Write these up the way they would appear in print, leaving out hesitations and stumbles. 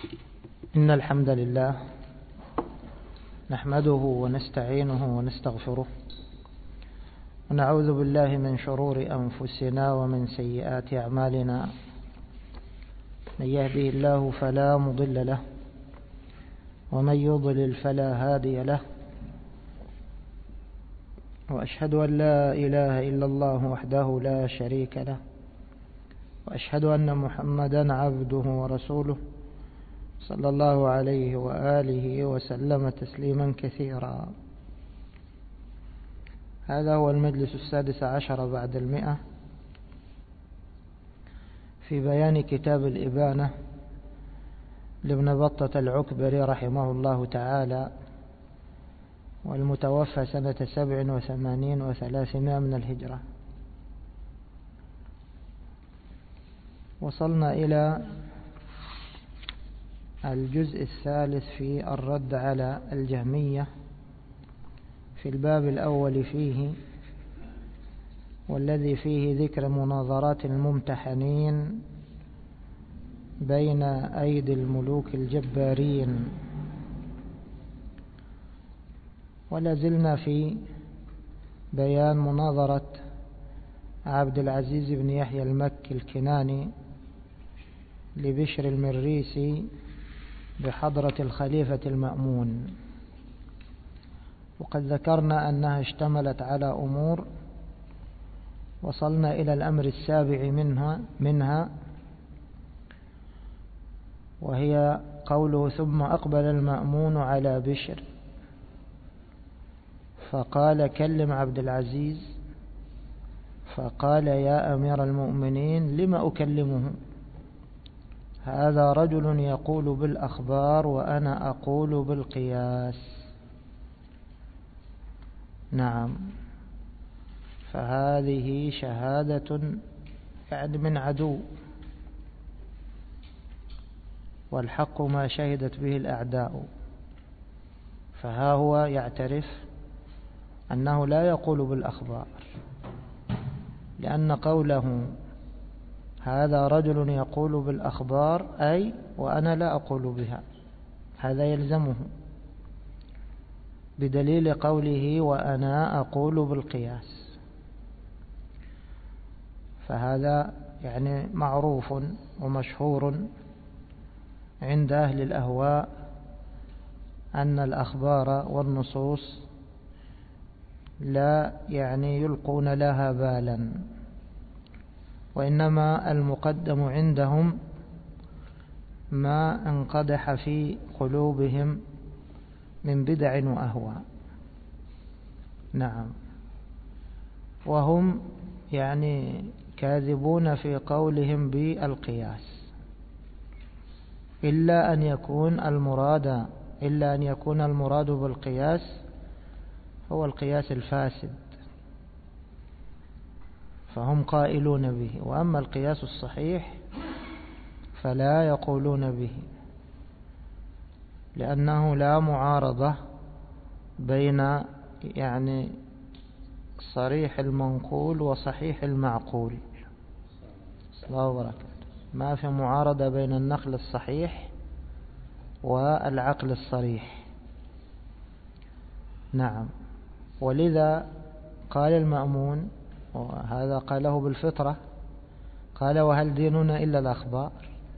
إن الحمد لله نحمده ونستعينه ونستغفره ونعوذ بالله من شرور أنفسنا ومن سيئات أعمالنا. من يهده الله فلا مضل له ومن يضلل فلا هادي له، وأشهد أن لا إله إلا الله وحده لا شريك له، وأشهد أن محمدا عبده ورسوله صلى الله عليه وآله وسلم تسليما كثيرا. هذا هو المجلس 16 بعد 100 في بيان كتاب الإبانة لابن بطة العكبري رحمه الله تعالى، والمتوفى سنة 87 و300 من الهجرة. وصلنا إلى الجزء الثالث في الرد على الجهمية في الباب الأول فيه، والذي فيه ذكر مناظرات الممتحنين بين أيدي الملوك الجبارين. ولا زلنا في بيان مناظرة عبد العزيز بن يحيى المكي الكناني لبشر المريسي بحضرة الخليفة المأمون، وقد ذكرنا أنها اشتملت على أمور. وصلنا إلى الأمر السابع منها وهي قوله: ثم أقبل المأمون على بشر فقال: كلم عبد العزيز. فقال: يا أمير المؤمنين لما أكلمه؟ هذا رجل يقول بالأخبار وأنا أقول بالقياس. نعم، فهذه شهادة يعني من عدو، والحق ما شهدت به الأعداء. فها هو يعترف أنه لا يقول بالأخبار، لأن قوله هذا رجل يقول بالأخبار أي وأنا لا أقول بها، هذا يلزمه بدليل قوله وأنا أقول بالقياس. فهذا يعني معروف ومشهور عند أهل الأهواء أن الأخبار والنصوص لا يعني يلقون لها بالا، وإنما المقدم عندهم ما انقدح في قلوبهم من بدع وأهواء. نعم، وهم يعني كاذبون في قولهم بالقياس، إلا أن يكون المراد بالقياس هو القياس الفاسد، فهم قائلون به. وأما القياس الصحيح فلا يقولون به، لأنه لا معارضة بين يعني صريح المنقول وصحيح المعقول. الله وبركاته. ما في معارضة بين النقل الصحيح والعقل الصريح. نعم، ولذا قال المأمون، وهذا قاله بالفطرة، قال: وهل ديننا إلا الأخبار؟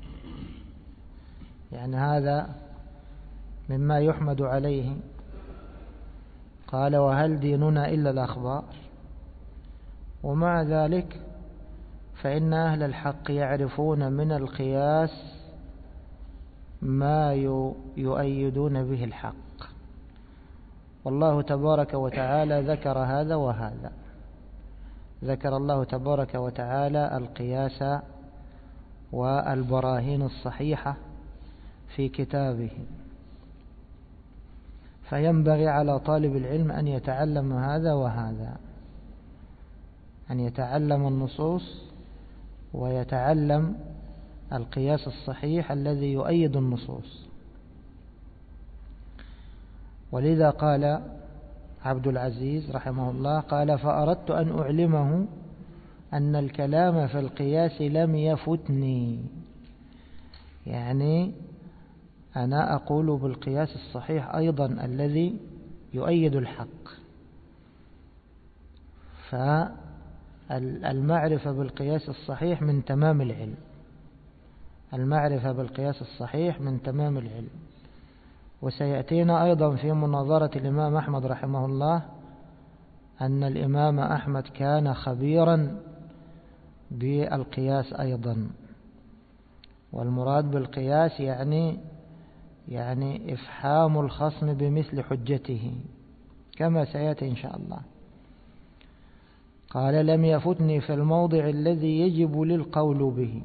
يعني هذا مما يحمد عليه. قال: وهل ديننا إلا الأخبار؟ ومع ذلك فإن أهل الحق يعرفون من القياس ما يؤيدون به الحق، والله تبارك وتعالى ذكر هذا وهذا. ذكر الله تبارك وتعالى القياس والبراهين الصحيحة في كتابه، فينبغي على طالب العلم أن يتعلم هذا وهذا، أن يتعلم النصوص ويتعلم القياس الصحيح الذي يؤيد النصوص. ولذا قال عبد العزيز رحمه الله، قال: فأردت أن أعلمه أن الكلام في القياس لم يفتني، يعني أنا أقول بالقياس الصحيح أيضا الذي يؤيد الحق. فالمعرفة بالقياس الصحيح من تمام العلم، المعرفة بالقياس الصحيح من تمام العلم. وسيأتينا أيضا في مناظرة الإمام أحمد رحمه الله أن الإمام أحمد كان خبيرا بالقياس أيضا. والمراد بالقياس يعني إفحام الخصم بمثل حجته كما سيأتي إن شاء الله. قال: لم يفتني في الموضع الذي يجب للقول به.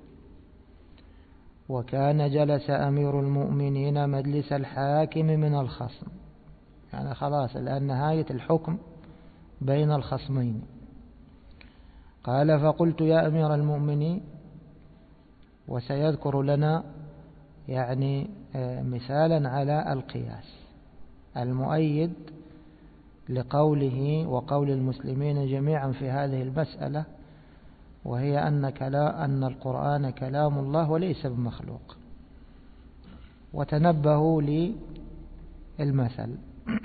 وكان جلس أمير المؤمنين مجلس الحاكم من الخصم، يعني خلاص الآن نهاية الحكم بين الخصمين. قال: فقلت يا أمير المؤمنين، وسيذكر لنا يعني مثالا على القياس المؤيد لقوله وقول المسلمين جميعا في هذه المسألة، وهي أن القرآن كلام الله وليس بمخلوق. وتنبهوا للمثل.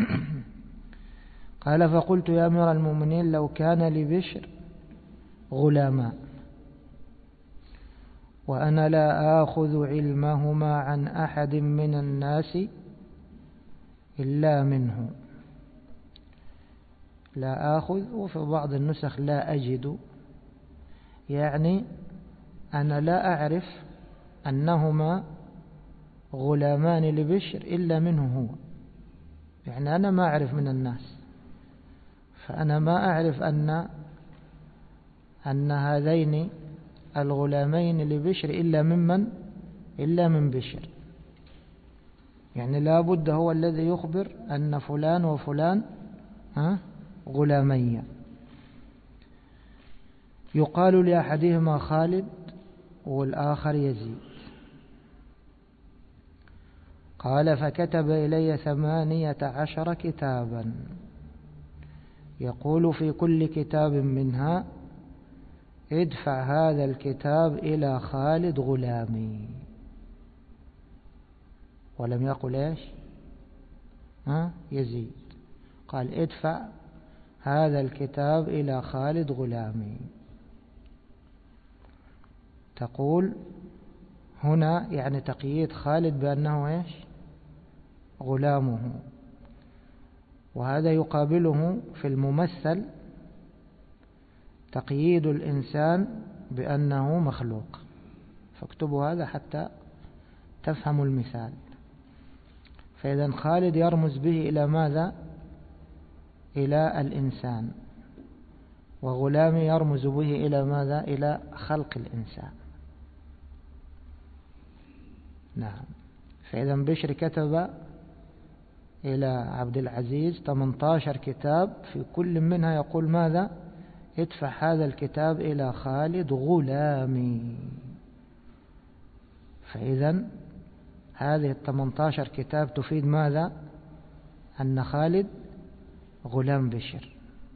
قال: فقلت يا أمير المؤمنين لو كان لبشر غلامان وأنا لا آخذ علمهما عن أحد من الناس إلا منه. لا آخذ، وفي بعض النسخ لا أجد، يعني أنا لا أعرف أنهما غلامان لبشر إلا منه هو، يعني أنا ما أعرف من الناس، فأنا ما أعرف أن هذين الغلامين لبشر إلا من بشر، يعني لا بد هو الذي يخبر أن فلان وفلان غلامي. يقال لأحدهما خالد والآخر يزيد. قال: فكتب إلي 18 كتابا، يقول في كل كتاب منها: ادفع هذا الكتاب إلى خالد غلامي. ولم يقل إيش؟ يزيد. قال: ادفع هذا الكتاب إلى خالد غلامي. تقول هنا يعني تقييد خالد بأنه إيش؟ غلامه. وهذا يقابله في الممثل تقييد الإنسان بأنه مخلوق. فاكتبوا هذا حتى تفهموا المثال. فإذا خالد يرمز به إلى ماذا؟ إلى الإنسان. وغلامي يرمز به إلى ماذا؟ إلى خلق الإنسان. نعم. فإذا بشر كتب إلى عبد العزيز 18 كتاب، في كل منها يقول ماذا؟ ادفع هذا الكتاب إلى خالد غلامي. فإذا هذه 18 كتاب تفيد ماذا؟ أن خالد غلام بشر.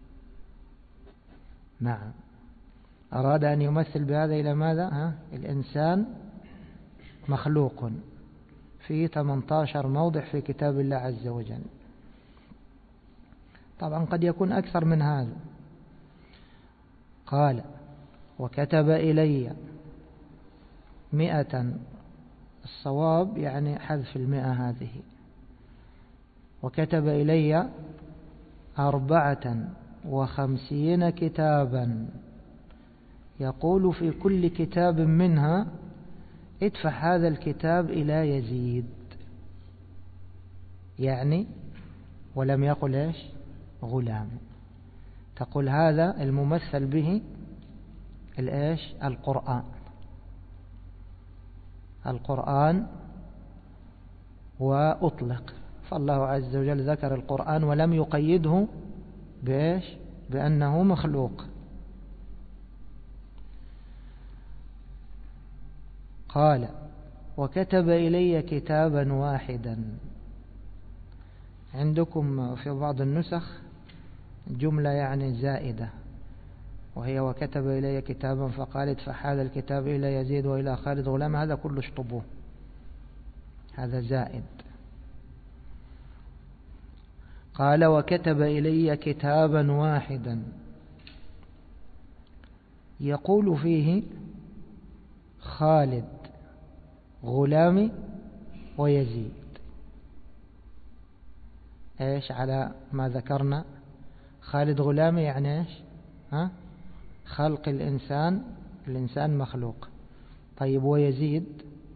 نعم. أراد أن يمثل بهذا إلى ماذا؟ الإنسان مخلوق في 18 موضع في كتاب الله عز وجل. طبعا قد يكون أكثر من هذا. قال: وكتب إلي 100، الصواب يعني حذف 100 هذه. وكتب إلي 54 كتابا، يقول في كل كتاب منها: ادفع هذا الكتاب إلى يزيد. يعني ولم يقل إيش؟ غلام. تقول هذا الممثل به الإيش؟ القرآن وأطلق. فالله عز وجل ذكر القرآن ولم يقيده بإيش؟ بأنه مخلوق. قال: وكتب إلي كتابا واحدا. عندكم في بعض النسخ جملة يعني زائدة، وهي: وكتب إلي كتابا فقال ادفع هذا الكتاب إلى يزيد وإلى خالد غلام. هذا كله اشطبوه، هذا زائد. قال وكتب إلي كتابا واحدا يقول فيه خالد غلامي ويزيد. ايش على ما ذكرنا؟ خالد غلامي يعني ايش؟ خلق الإنسان مخلوق. طيب ويزيد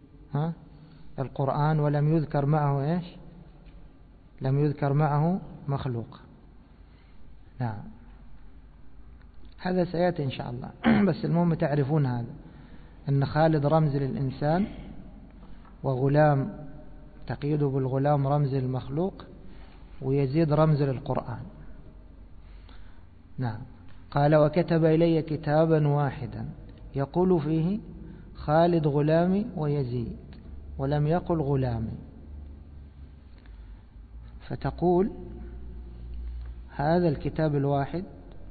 القرآن ولم يذكر معه ايش؟ لم يذكر معه مخلوق. نعم هذا سيأتي إن شاء الله. بس المهم تعرفون هذا، أن خالد رمز للإنسان، وغلام تقييد بالغلام رمز للمخلوق، ويزيد رمز للقرآن. نعم. قال وكتب إلي كتابا واحدا يقول فيه خالد غلامي ويزيد، ولم يقل غلامي. فتقول هذا الكتاب الواحد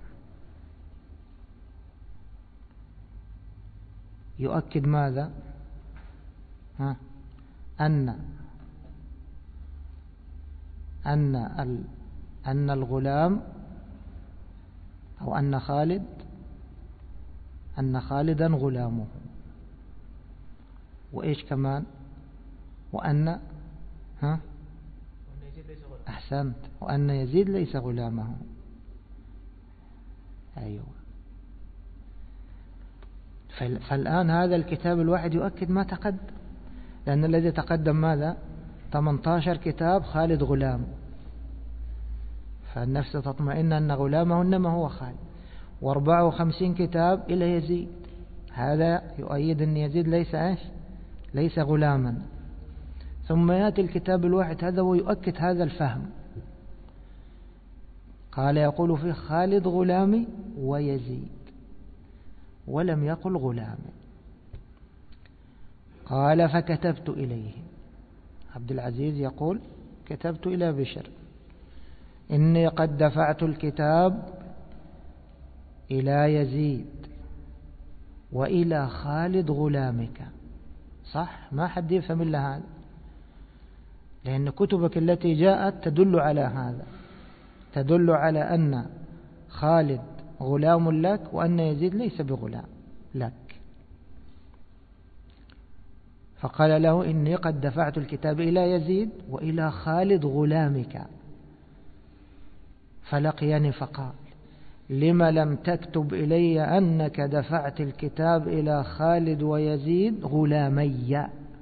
يؤكد ماذا؟ أن الغلام، أو أن خالدا غلامه. وإيش كمان؟ وأن أحسنت، وأن يزيد ليس غلامه. أيوة. فالآن هذا الكتاب الواحد يؤكد ما تقدم، لأن الذي تقدم ماذا؟ 18 كتاب خالد غلام، فالنفس تطمئن أن غلامه إنما هو خالد. و54 كتاب إلى يزيد، هذا يؤيد أن يزيد ليس إيش؟ ليس غلاما. ثم يأتي الكتاب الواحد هذا ويؤكد هذا الفهم. قال يقول فيه خالد غلامي ويزيد، ولم يقل غلامي. قال فكتبت إليه. عبد العزيز يقول كتبت إلى بشر إني قد دفعت الكتاب إلى يزيد وإلى خالد غلامك. صح؟ ما حد يفهم إلا هذا، لأن كتبك التي جاءت تدل على هذا، تدل على أن خالد غلام لك، وأن يزيد ليس بغلام لك. فقال له إني قد دفعت الكتاب إلى يزيد وإلى خالد غلامك. فلقيني فقال لما لم تكتب إلي أنك دفعت الكتاب إلى خالد ويزيد غلامي؟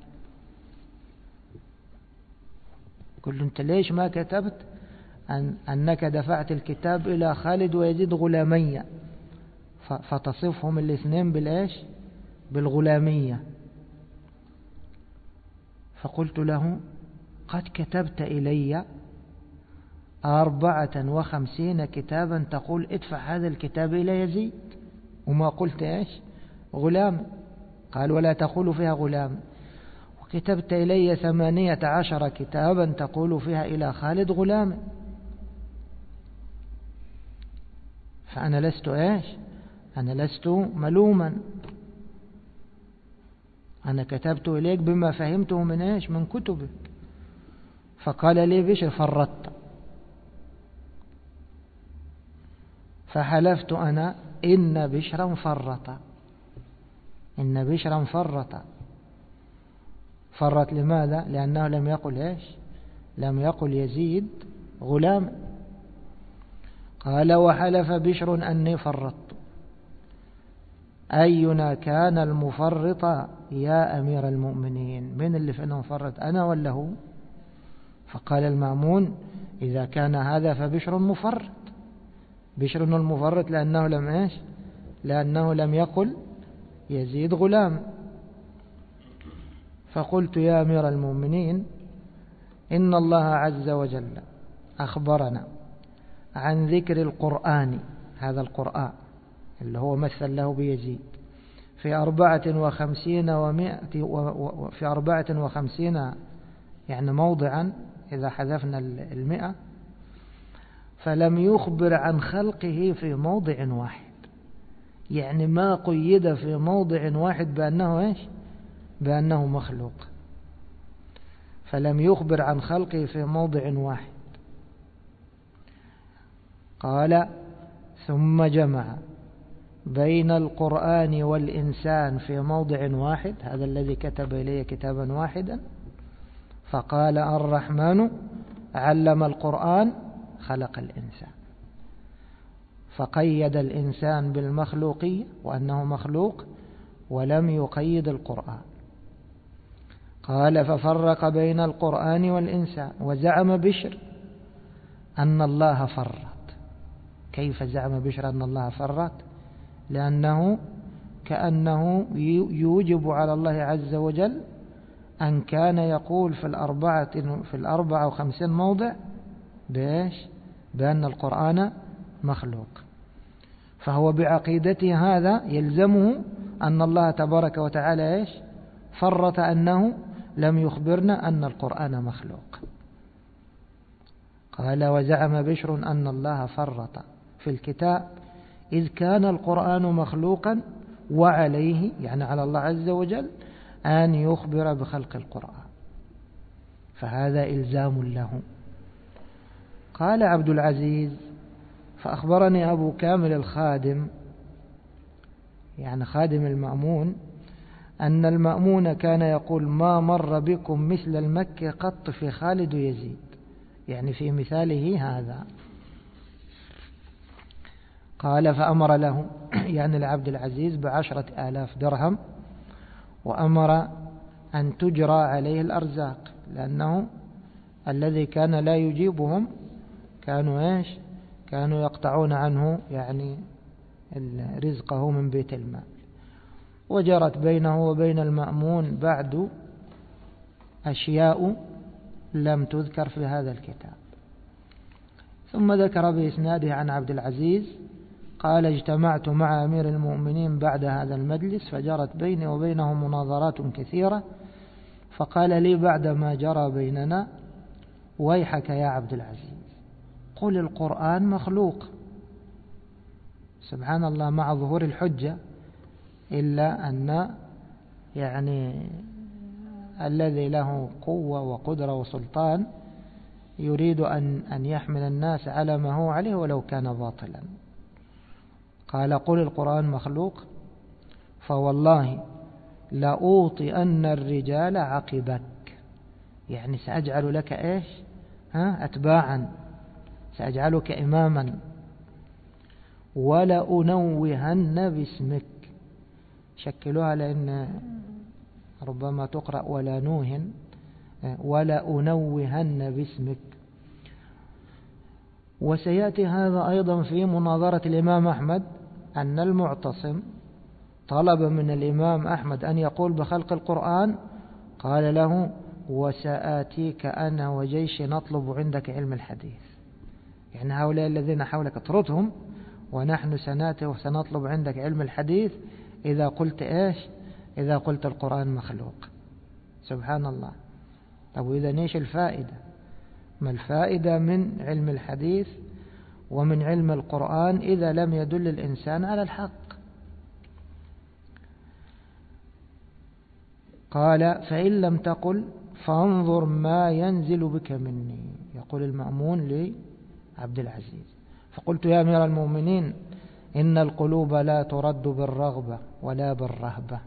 قل له أنت ليش ما كتبت أنك دفعت الكتاب إلى خالد ويزيد غلامي، فتصفهم الاثنين بالإيش؟ بالغلامية. فقلت له قد كتبت إلي 54 كتابا تقول ادفع هذا الكتاب إلى يزيد، وما قلت إيش؟ غلام. قال ولا تقول فيها غلام. وكتبت إلي 18 كتابا تقول فيها إلى خالد غلام. فأنا لست إيش؟ أنا لست ملوما، أنا كتبت إليك بما فهمته من إيش؟ من كتبك. فقال لي بشر فرطت. فحلفت أنا إن بشرا فرط، إن بشرا فرط. فرط لماذا؟ لأنه لم يقل إيش؟ لم يقل يزيد غلام. قال وحلف بشر أني فرطت. أينا كان المفرط يا أمير المؤمنين؟ من اللي فينا مفرط، أنا ولا هو؟ فقال المأمون إذا كان هذا فبشر مفرط. بشر المفرط لأنه لم إيش؟ لأنه لم يقل يزيد غلام. فقلت يا أمير المؤمنين إن الله عز وجل أخبرنا عن ذكر القرآن، هذا القرآن اللي هو مثل له بيزيد، في 54 يعني موضعا إذا حذفنا 100، فلم يخبر عن خلقه في موضع واحد، يعني ما قيد في موضع واحد بأنه إيش؟ بأنه مخلوق. فلم يخبر عن خلقه في موضع واحد. قال ثم جمع بين القرآن والإنسان في موضع واحد، هذا الذي كتب إليه كتابا واحدا، فقال الرحمن علم القرآن خلق الإنسان، فقيد الإنسان بالمخلوقية وأنه مخلوق، ولم يقيد القرآن. قال ففرق بين القرآن والإنسان. وزعم بشر أن الله فرط. كيف زعم بشر أن الله فرط؟ لأنه كأنه يوجب على الله عز وجل أن كان يقول في 54 موضع بأن القرآن مخلوق، فهو بعقيدته هذا يلزمه أن الله تبارك وتعالى فرط، أنه لم يخبرنا أن القرآن مخلوق. قال وزعم بشر أن الله فرط في الكتاب إذ كان القرآن مخلوقا، وعليه يعني على الله عز وجل أن يخبر بخلق القرآن، فهذا إلزام له. قال عبد العزيز فأخبرني أبو كامل الخادم، يعني خادم المأمون، أن المأمون كان يقول ما مر بكم مثل المكي قط في خالد يزيد، يعني في مثاله هذا. قال فأمر له يعني لعبد العزيز ب10,000 درهم، وأمر أن تجرى عليه الأرزاق، لأنه الذي كان لا يجيبهم كانوا يقطعون عنه يعني رزقه من بيت المال. وجرت بينه وبين المأمون بعد أشياء لم تذكر في هذا الكتاب. ثم ذكر بإسناده عن عبد العزيز قال اجتمعت مع أمير المؤمنين بعد هذا المجلس، فجرت بيني وبينه مناظرات كثيرة، فقال لي بعد ما جرى بيننا ويحك يا عبد العزيز قل القرآن مخلوق. سبحان الله، مع ظهور الحجة، إلا أن يعني الذي له قوة وقدرة وسلطان يريد أن يحمل الناس على ما هو عليه ولو كان باطلا. قال قل القرآن مخلوق فوالله لأوطئن الرجال عقبك، يعني سأجعل لك أتباعا، سأجعلك إماما، ولأنوهن باسمك. شكلوها لأن ربما تقرأ ولا نوهن، ولأنوهن باسمك. وسيأتي هذا أيضا في مناظرة الإمام أحمد، أن المعتصم طلب من الإمام أحمد أن يقول بخلق القرآن، قال له وسآتيك أنا وجيش نطلب عندك علم الحديث، يعني هؤلاء الذين حولك اطردهم، ونحن سنأتي وسنطلب عندك علم الحديث إذا قلت إذا قلت القرآن مخلوق. سبحان الله. طب إذا إيش الفائدة؟ ما الفائدة من علم الحديث ومن علم القرآن إذا لم يدل الإنسان على الحق؟ قال فإن لم تقل فانظر ما ينزل بك مني، يقول المأمون لعبد العزيز. فقلت يا أمير المؤمنين إن القلوب لا ترد بالرغبة ولا بالرهبة،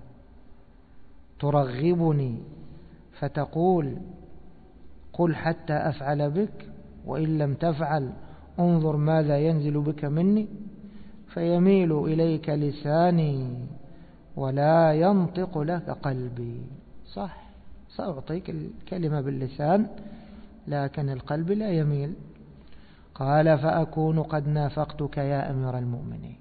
ترغبني فتقول قل حتى أفعل بك، وإن لم تفعل انظر ماذا ينزل بك مني، فيميل إليك لساني ولا ينطق لك قلبي. صح، سأعطيك الكلمة باللسان لكن القلب لا يميل. قال فأكون قد نافقتك يا أمير المؤمنين.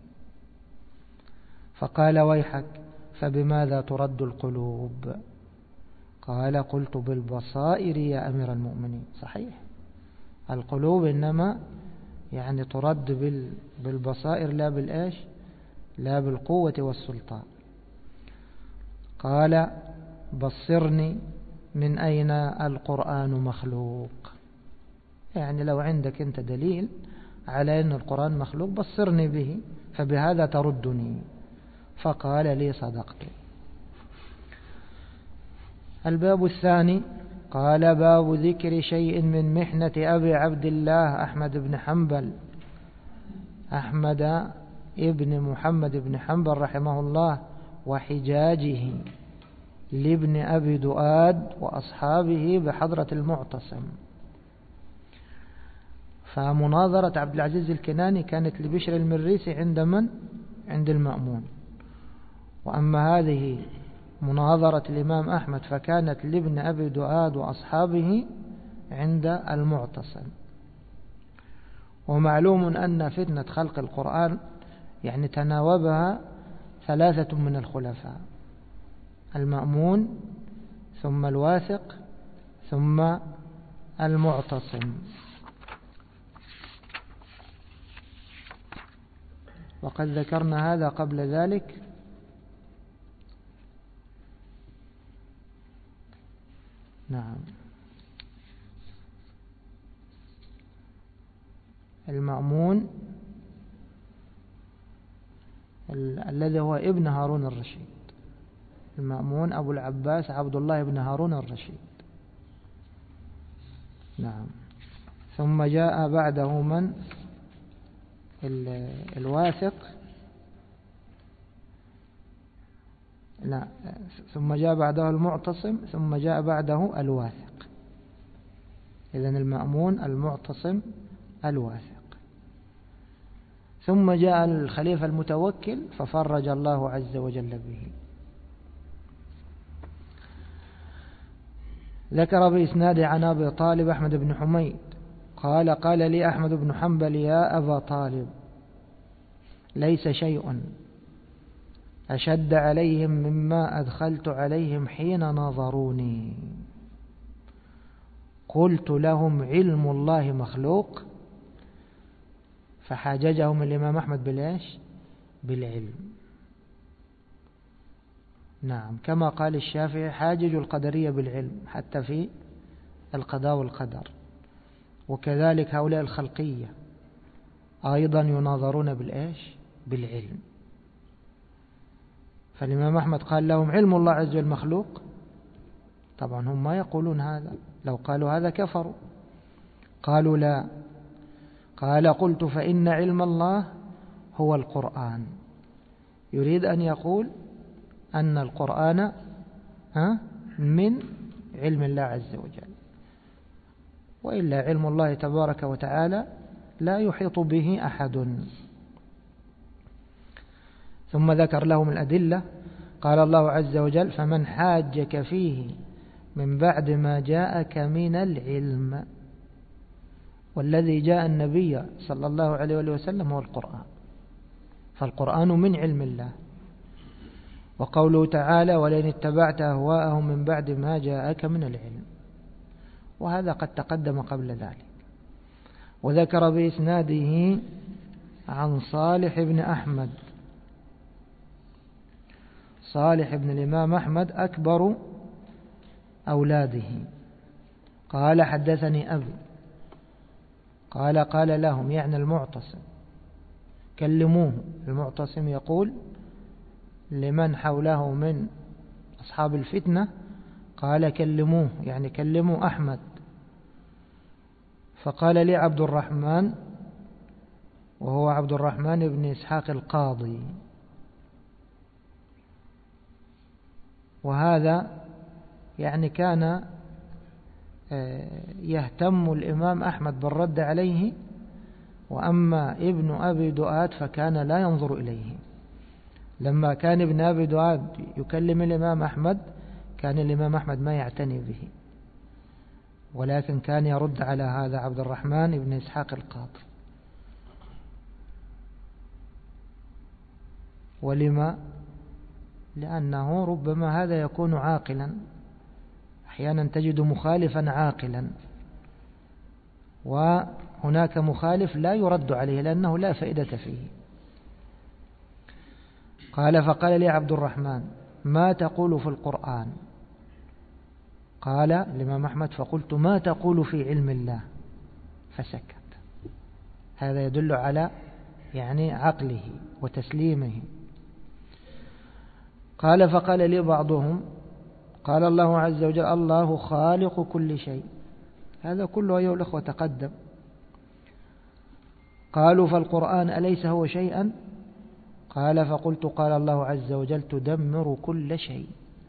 فقال ويحك فبماذا ترد القلوب؟ قال قلت بالبصائر يا أمير المؤمنين. صحيح، القلوب إنما يعني ترد بالبصائر لا لا بالقوة والسلطان. قال بصرني من أين القرآن مخلوق، يعني لو عندك أنت دليل على أن القرآن مخلوق بصرني به، فبهذا تردني. فقال لي صدقت. الباب الثاني قال باب ذكر شيء من محنة أبي عبد الله أحمد بن حنبل، أحمد ابن محمد بن حنبل رحمه الله، وحجاجه لابن أبي دؤاد وأصحابه بحضرة المعتصم. فمناظرة عبد العزيز الكناني كانت لبشر المريسي عند من؟ عند المأمون. وأما هذه مناظرة الإمام أحمد فكانت لابن أبي دؤاد وأصحابه عند المعتصم. ومعلوم أن فتنة خلق القرآن يعني تناوبها ثلاثة من الخلفاء: المأمون ثم الواثق ثم المعتصم. وقد ذكرنا هذا قبل ذلك. نعم. المأمون الذي هو ابن هارون الرشيد، المأمون أبو العباس عبد الله بن هارون الرشيد. نعم. ثم جاء بعده من؟ الواثق. لا، ثم جاء بعده المعتصم، ثم جاء بعده الواثق. إذن المأمون، المعتصم، الواثق. ثم جاء الخليفة المتوكل ففرج الله عز وجل به. ذكر بإسناد عن أبي طالب أحمد بن حميد قال: قال لي أحمد بن حنبل: يا أبا طالب، ليس شيء أشد عليهم مما أدخلت عليهم حين نظروني. قلت لهم: علم الله مخلوق؟ فحاججهم الإمام أحمد بالإيش؟ بالعلم. نعم، كما قال الشافعي: حاجج القدرية بالعلم حتى في القضاء والقدر. وكذلك هؤلاء الخلقية أيضا يناظرون بالإيش؟ بالعلم. فالإمام أحمد قال لهم: علم الله عز وجل مخلوق؟ طبعا هم ما يقولون هذا، لو قالوا هذا كفروا. قالوا: لا. قال: قلت: فإن علم الله هو القرآن. يريد أن يقول أن القرآن من علم الله عز وجل، وإلا علم الله تبارك وتعالى لا يحيط به أحد. ثم ذكر لهم الأدلة. قال الله عز وجل: فمن حاجك فيه من بعد ما جاءك من العلم. والذي جاء النبي صلى الله عليه وسلم هو القرآن، فالقرآن من علم الله. وقوله تعالى: ولئن اتبعت أهواءهم من بعد ما جاءك من العلم، وهذا قد تقدم قبل ذلك. وذكر بإسناده عن صالح بن أحمد. صالح بن الإمام أحمد أكبر أولاده قال: حدثني أبي قال لهم، يعني المعتصم، كلموه. المعتصم يقول لمن حوله من أصحاب الفتنة، قال: كلموه، يعني كلموا أحمد. فقال لي عبد الرحمن، وهو عبد الرحمن بن إسحاق القاضي، وهذا يعني كان يهتم الإمام أحمد بالرد عليه، وأما ابن أبي دؤاد فكان لا ينظر إليه. لما كان ابن أبي دؤاد يكلم الإمام أحمد كان الإمام أحمد ما يعتني به، ولكن كان يرد على هذا عبد الرحمن بن إسحاق القاضي. ولما؟ لأنه ربما هذا يكون عاقلا، أحيانا تجد مخالفا عاقلا، وهناك مخالف لا يرد عليه لأنه لا فائدة فيه. قال: فقال لي عبد الرحمن: ما تقول في القرآن؟ قال الإمام أحمد: فقلت: ما تقول في علم الله؟ فسكت. هذا يدل على يعني عقله وتسليمه. قال: فقال لي بعضهم: قال الله عز وجل الله خالق كل شيء. هذا كله أيها الأخوة تقدم. قالوا فالقرآن أليس هو شيئا؟ قال فقلت قال الله عز وجل تدمر كل شيء،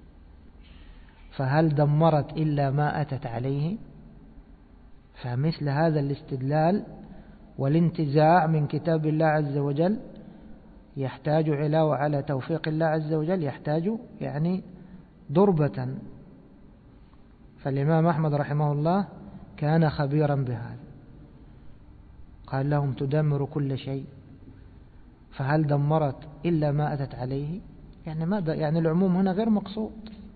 فهل دمرت إلا ما أتت عليه؟ فمثل هذا الاستدلال والانتزاع من كتاب الله عز وجل يحتاج علاوة على توفيق الله عز وجل، يحتاج يعني ضربة. فالإمام أحمد رحمه الله كان خبيرا بهذا، قال لهم تدمر كل شيء، فهل دمرت إلا ما أتت عليه؟ يعني ماذا؟ يعني العموم هنا غير مقصود.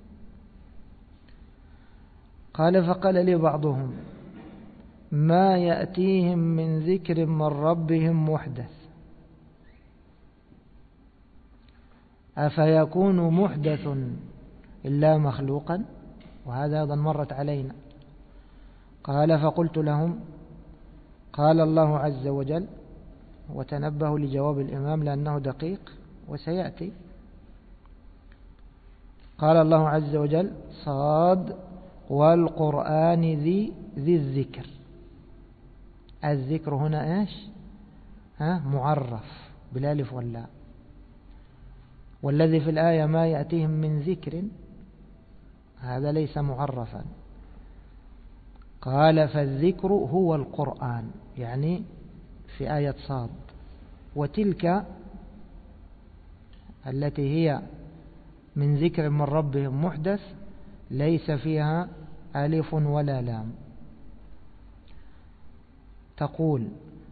قال فقال لي بعضهم ما يأتيهم من ذكر من ربهم محدث أفيكون محدث إلا مخلوقا؟ وهذا أيضا مرت علينا. قال فقلت لهم قال الله عز وجل، وتنبهوا لجواب الإمام لأنه دقيق وسيأتي. قال الله عز وجل صاد والقرآن ذي الذكر. الذكر هنا إيش؟ معرف بالالف واللام، والذي في الآية ما يأتيهم من ذكر هذا ليس معرفا. قال فالذكر هو القرآن، يعني في آية صاد، وتلك التي هي من ذكر من ربهم محدث ليس فيها ألف ولا لام. تقول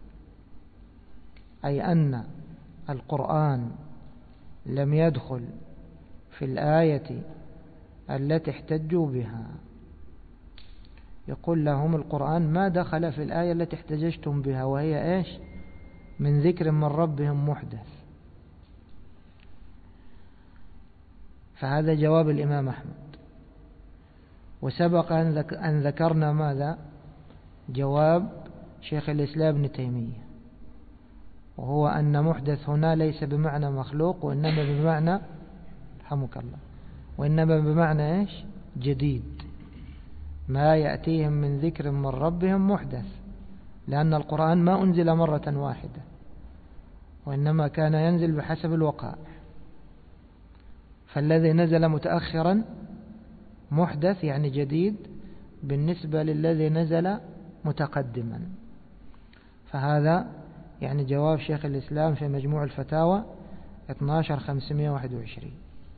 أي أن القرآن لم يدخل في الآية التي احتجوا بها. يقول لهم القرآن ما دخل في الآية التي احتججتم بها، وهي إيش؟ من ذكر من ربهم محدث. فهذا جواب الإمام أحمد. وسبق أن ذكرنا ماذا؟ جواب شيخ الإسلام ابن تيمية، وهو أن محدث هنا ليس بمعنى مخلوق، وإنما بمعنى رحمك الله، وإنما بمعنى إيش؟ جديد. ما يأتيهم من ذكر من ربهم محدث، لأن القرآن ما أنزل مرة واحدة، وإنما كان ينزل بحسب الوقائع. فالذي نزل متأخرا محدث يعني جديد بالنسبة للذي نزل متقدما. فهذا يعني جواب شيخ الإسلام في مجموع الفتاوى 12521.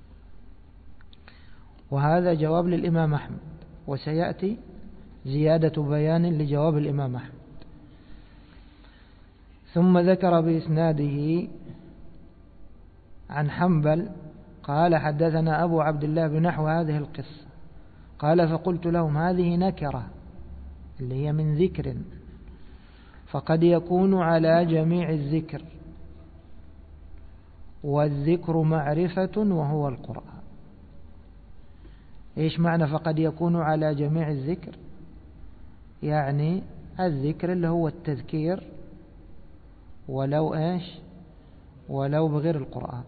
وهذا جواب للإمام أحمد، وسيأتي زيادة بيان لجواب الإمام أحمد. ثم ذكر بإسناده عن حنبل قال حدثنا أبو عبد الله بنحو هذه القصة. قال فقلت لهم هذه نكرة اللي هي من ذكر، فقد يكون على جميع الذكر، والذكر معرفة وهو القرآن. إيش معنى فقد يكون على جميع الذكر؟ يعني الذكر اللي هو التذكير، ولو إيش؟ ولو بغير القرآن،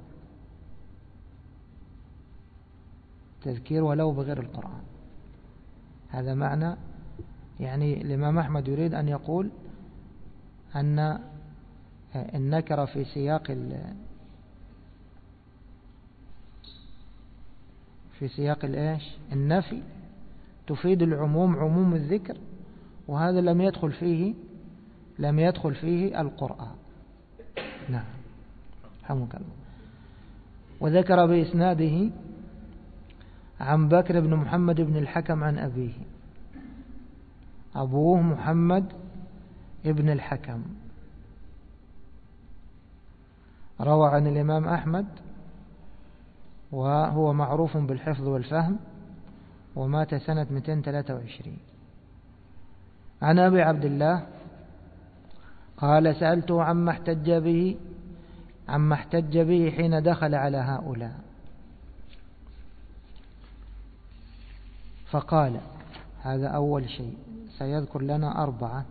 تذكير ولو بغير القرآن. هذا معنى، يعني الإمام أحمد يريد أن يقول أن النكرة في سياق الإيش؟ النفي تفيد العموم، عموم الذكر، وهذا لم يدخل فيه القرآن. نعم رحمك الله. وذكر بإسناده عن بكر بن محمد بن الحكم عن أبيه، أبوه محمد ابن الحكم، روى عن الإمام أحمد، وهو معروف بالحفظ والفهم، ومات سنة 223. عن أبي عبد الله قال سألته عما احتج به حين دخل على هؤلاء، فقال هذا أول شيء، سيذكر لنا 4.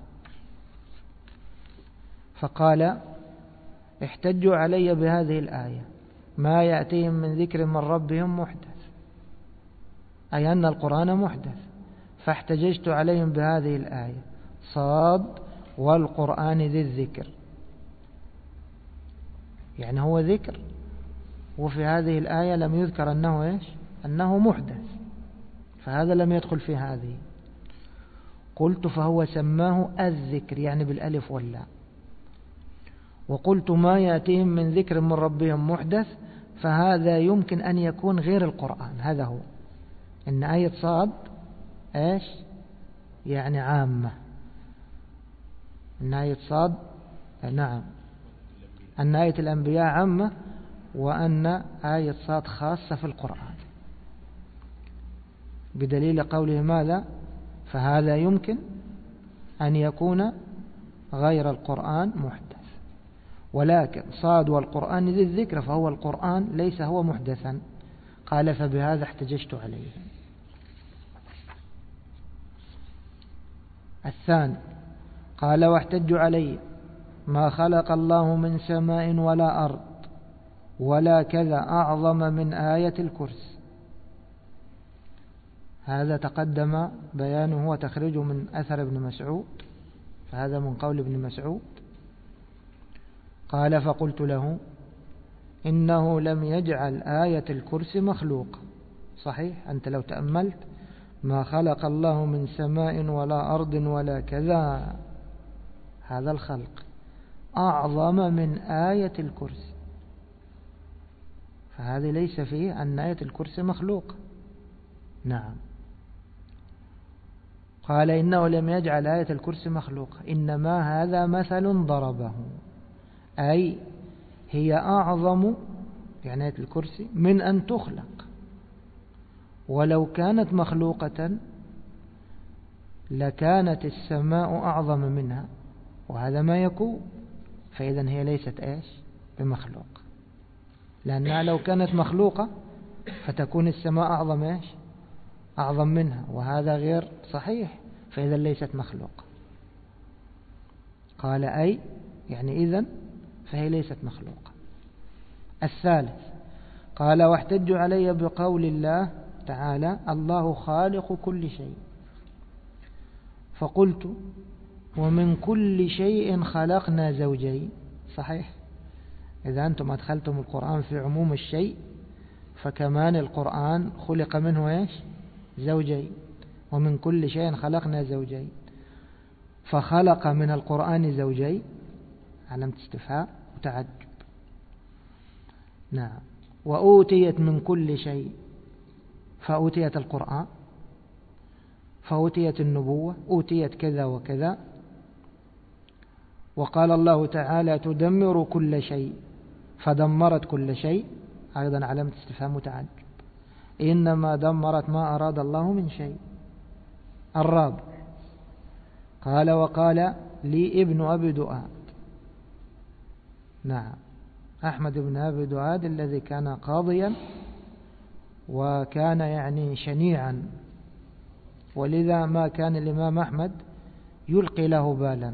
فقال احتجوا علي بهذه الآية ما يأتيهم من ذكر من ربهم محدث. أي أن القرآن محدث. فاحتججت عليهم بهذه الآية: صاد والقرآن ذي الذكر. يعني هو ذكر، وفي هذه الآية لم يذكر أنه إيش؟ أنه محدث، فهذا لم يدخل في هذه. قلت: فهو سماه الذكر، يعني بالألف واللام. وقلت: ما يأتيهم من ذكر من ربهم محدث، فهذا يمكن أن يكون غير القرآن. هذا هو إن آية صاد إيش؟ يعني عامة. إن آية صاد، نعم، أن آية الأنبياء عامة، وأن آية صاد خاصة في القرآن، بدليل قوله ماذا؟ فهذا يمكن أن يكون غير القرآن محدث. ولكن صاد والقرآن ذي الذكر، فهو القرآن ليس هو محدثا. قال: فبهذا احتججت عليه. الثاني قال: واحتج علي ما خلق الله من سماء ولا أرض ولا كذا أعظم من آية الكرسي. هذا تقدم بيانه وتخرجه من أثر ابن مسعود، فهذا من قول ابن مسعود. قال: فقلت له: إنه لم يجعل آية الكرسي مخلوق. صحيح، أنت لو تأملت: ما خلق الله من سماء ولا أرض ولا كذا، هذا الخلق أعظم من آية الكرسي، فهذا ليس فيه أن آية الكرسي مخلوق. نعم. قال: إنه لم يجعل آية الكرسي مخلوق، إنما هذا مثل ضربه، أي هي أعظم، يعني آية الكرسي، من أن تخلق، ولو كانت مخلوقة لكانت السماء أعظم منها، وهذا ما يكون. فإذا هي ليست إيش؟ بمخلوق، لأنها لو كانت مخلوقة فتكون السماء أعظم إيش؟ أعظم منها، وهذا غير صحيح، فإذا ليست مخلوقة. قال: أي يعني إذن فهي ليست مخلوقة. الثالث قال: واحتج علي بقول الله تعالى: الله خالق كل شيء. فقلت: ومن كل شيء خلقنا زوجين. صحيح، إذا أنتم أدخلتم القرآن في عموم الشيء، فكمان القرآن خلق منه إيش؟ زوجين. ومن كل شيء خلقنا زوجين، فخلق من القرآن زوجين، علامة استفهام وتعجب. نعم. وأوتيت من كل شيء، فأوتيت القرآن، فأوتيت النبوة، أوتيت كذا وكذا. وقال الله تعالى: تدمر كل شيء، فدمرت كل شيء، أيضا علامة استفهام متعجب. إنما دمرت ما أراد الله من شيء. الرابع قال: وقال لي ابن أبي دؤاد. نعم، أحمد بن أبي دؤاد الذي كان قاضيا، وكان يعني شنيعا، ولذا ما كان الإمام أحمد يلقي له بالا.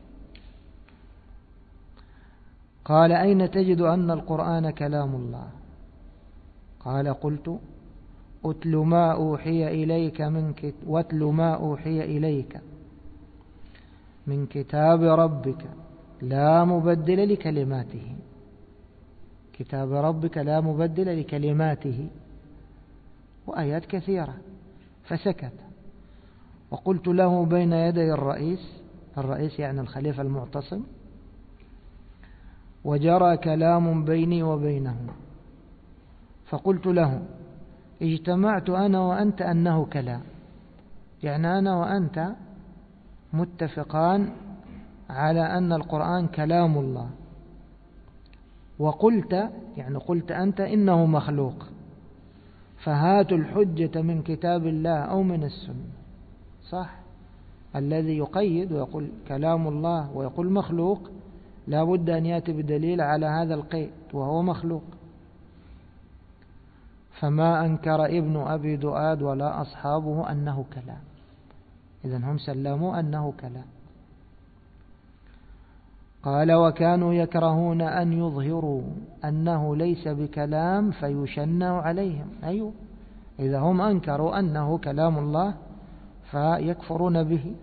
قال: أين تجد أن القرآن كلام الله؟ قال: قلت: أتل ما أوحي إليك واتل ما أوحي إليك من كتاب ربك لا مبدل لكلماته. كتاب ربك لا مبدل لكلماته، وآيات كثيرة. فسكت. وقلت له بين يدي الرئيس يعني الخليفة المعتصم، وجرى كلام بيني وبينه، فقلت له: اجتمعت أنا وأنت أنه كلام، يعني أنا وأنت متفقان على أن القرآن كلام الله، وقلت يعني قلت أنت إنه مخلوق، فهاتوا الحجة من كتاب الله أو من السنة. صح، الذي يقيد ويقول كلام الله ويقول مخلوق لا بد أن يأتي بدليل على هذا القيد وهو مخلوق. فما أنكر ابن أبي دؤاد ولا أصحابه أنه كلام، إذن هم سلموا أنه كلام. قال: وكانوا يكرهون أن يظهروا أنه ليس بكلام فيشنع عليهم. أيوه، إذا هم أنكروا أنه كلام الله فيكفرون به،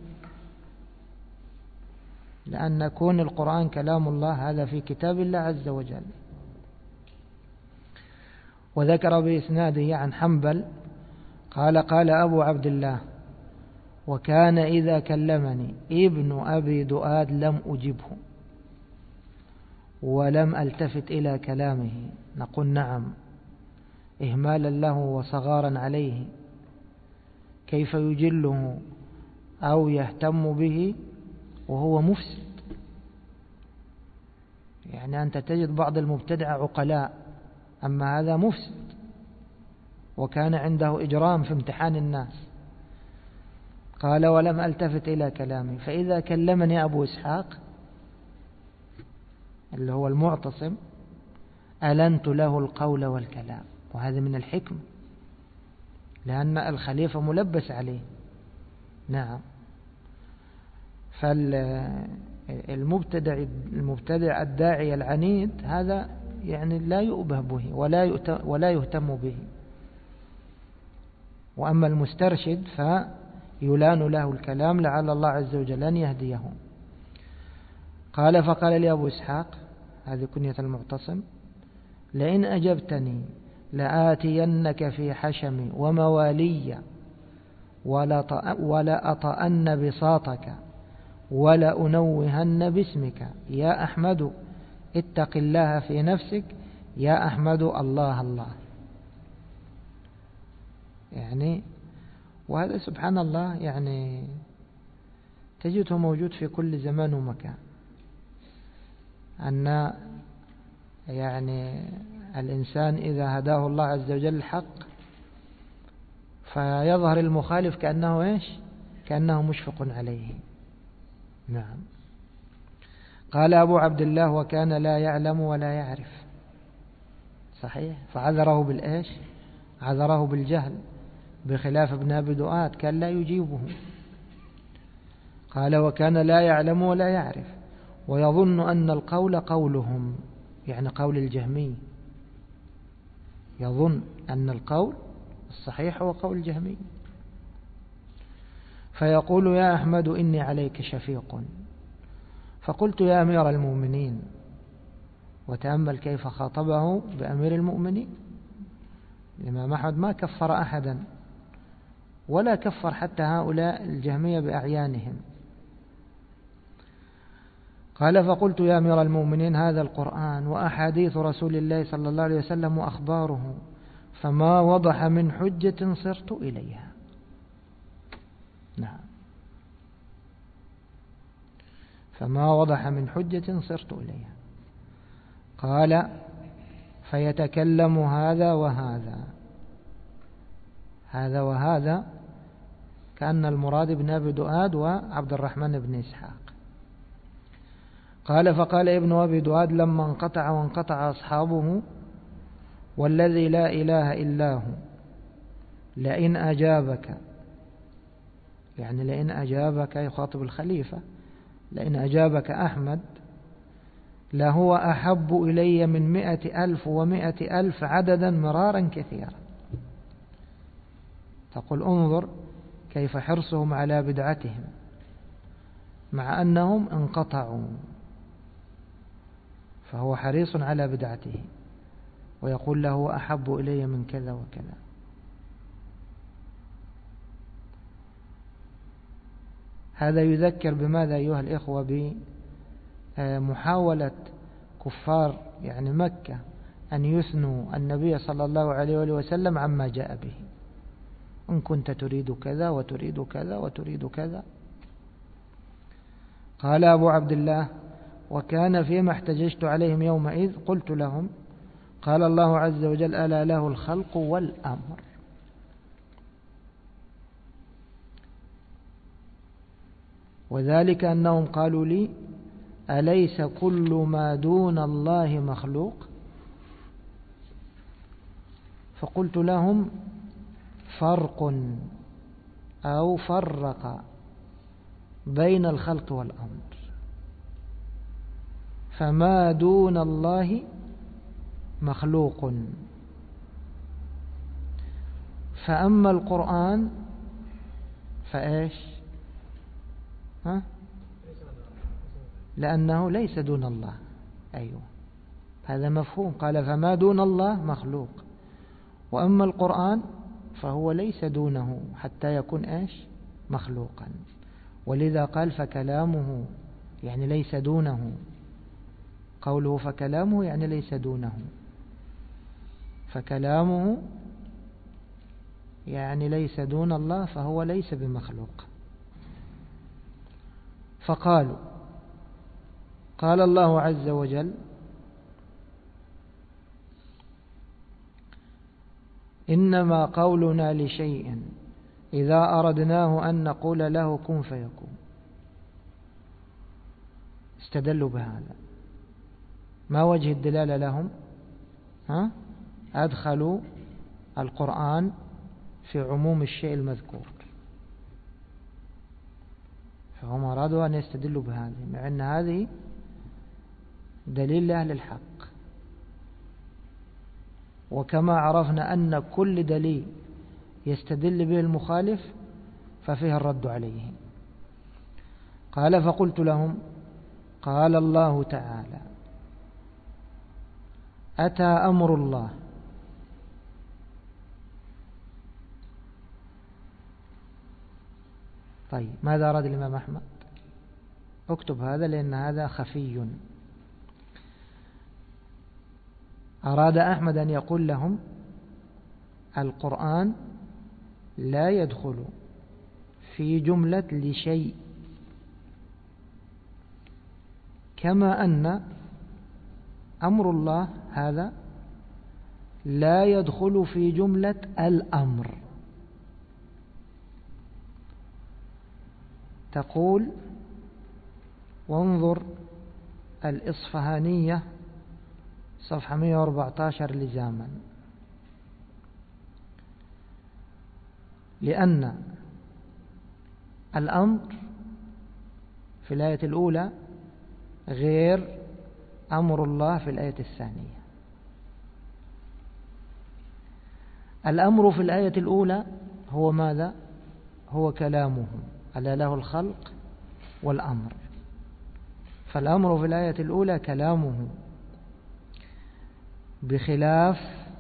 لأن كون القرآن كلام الله هذا في كتاب الله عز وجل. وذكر بإسناده عن حنبل قال قال أبو عبد الله: وكان إذا كلمني ابن أبي دؤاد لم أجبه ولم ألتفت إلى كلامه. نقول نعم، إهمالا له وصغارا عليه، كيف يجله أو يهتم به وهو مفسد؟ يعني أنت تجد بعض المبتدع عقلاء، أما هذا مفسد، وكان عنده إجرام في امتحان الناس. قال: ولم ألتفت إلى كلامه، فإذا كلمني أبو إسحاق اللي هو المعتصم ألنت له القول والكلام. وهذا من الحكم، لأن الخليفة ملبس عليه. نعم. فالمبتدع الداعي العنيد هذا يعني لا يؤبه به ولا يهتم به. وأما المسترشد فيلان له الكلام لعل الله عز وجل أن يهديه. قال: فقال لي أبو إسحاق، هذه كنية المعتصم: لئن أجبتني لآتينك في حشمي وموالي ولا أطأن بساطك ولا أنوهن باسمك يا أحمد اتق الله في نفسك يا أحمد الله الله. يعني وهذا سبحان الله يعني تجده موجود في كل زمان ومكان، أن يعني الإنسان إذا هداه الله عز وجل الحق فيظهر المخالف كأنه إيش؟ كأنه مشفق عليه. نعم. قال أبو عبد الله: وكان لا يعلم ولا يعرف. صحيح، فعذره بالإيش؟ عذره بالجهل، بخلاف ابن أبي دؤاد كان لا يجيبه. قال: وكان لا يعلم ولا يعرف ويظن أن القول قولهم، يعني قول الجهمي، يظن أن القول الصحيح هو قول الجهمي. فيقول: يا أحمد إني عليك شفيق. فقلت: يا أمير المؤمنين. وتأمل كيف خاطبه بأمير المؤمنين. الإمام أحمد ما كفر أحدا ولا كفر حتى هؤلاء الجهمية بأعيانهم. قال: فقلت: يا أمير المؤمنين هذا القرآن وأحاديث رسول الله صلى الله عليه وسلم وأخباره، فما وضح من حجة صرت إليها. نعم. فما وضح من حجة صرت إليها. قال: فيتكلم هذا وهذا. هذا وهذا كأن المراد ابن أبي دؤاد وعبد الرحمن بن إسحاق. قال: فقال ابن أبي دؤاد لما انقطع وانقطع أصحابه: والذي لا إله إلا هو لئن أجابك، يعني لئن أجابك يخاطب الخليفة، لئن أجابك أحمد لهو أحب إلي من 100,000 و100,000 عددا مرارا كثيرا. تقول انظر كيف حرصهم على بدعتهم مع أنهم انقطعوا، فهو حريص على بدعته ويقول له أحب إلي من كذا وكذا. هذا يذكر بماذا أيها الإخوة؟ بمحاولة كفار يعني مكة أن يثنوا النبي صلى الله عليه وسلم عما جاء به. إن كنت تريد كذا وتريد كذا وتريد كذا. قال أبو عبد الله: وكان فيما احتججت عليهم يومئذ قلت لهم: قال الله عز وجل: ألا له الخلق والأمر. وذلك أنهم قالوا لي: أليس كل ما دون الله مخلوق؟ فقلت لهم: فرق أو فرق بين الخلق والأمر، فما دون الله مخلوق، فأما القرآن فإيش؟ لأنه ليس دون الله. أيوه، هذا مفهوم. قال فما دون الله مخلوق، وأما القرآن فهو ليس دونه حتى يكون إيش؟ مخلوقا. ولذا قال فكلامه، يعني ليس دونه. قوله فكلامه يعني ليس دونه، فكلامه يعني ليس دون الله، فهو ليس بمخلوق. فقالوا، قال الله عز وجل إنما قولنا لشيء إذا أردناه أن نقول له كن فيكون. استدلوا بهذا. ما وجه الدلالة لهم؟ أدخلوا القرآن في عموم الشيء المذكور، فهم أرادوا أن يستدلوا بهذه، مع أن هذه دليل لأهل الحق. وكما عرفنا أن كل دليل يستدل به المخالف ففيه الرد عليه. قال فقلت لهم قال الله تعالى أتى أمر الله. طيب ماذا أراد الإمام أحمد؟ اكتب هذا لأن هذا خفي. أراد أحمد أن يقول لهم القرآن لا يدخل في جملة لشيء، كما أن أمر الله هذا لا يدخل في جملة الأمر. تقول وانظر الإصفهانية صفحة 114 لزاما، لأن الأمر في الآية الأولى غير أمر الله في الآية الثانية. الأمر في الآية الأولى هو ماذا؟ هو كلامه، ألا له الخلق والأمر. فالأمر في الآية الأولى كلامه، بخلاف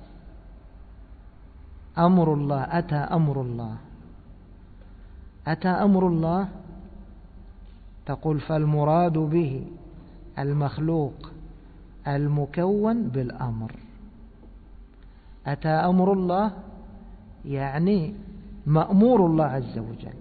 أمر الله. أتى أمر الله، أتى أمر الله تقول فالمراد به المخلوق المكون بالأمر. أتى أمر الله يعني مأمور الله عز وجل.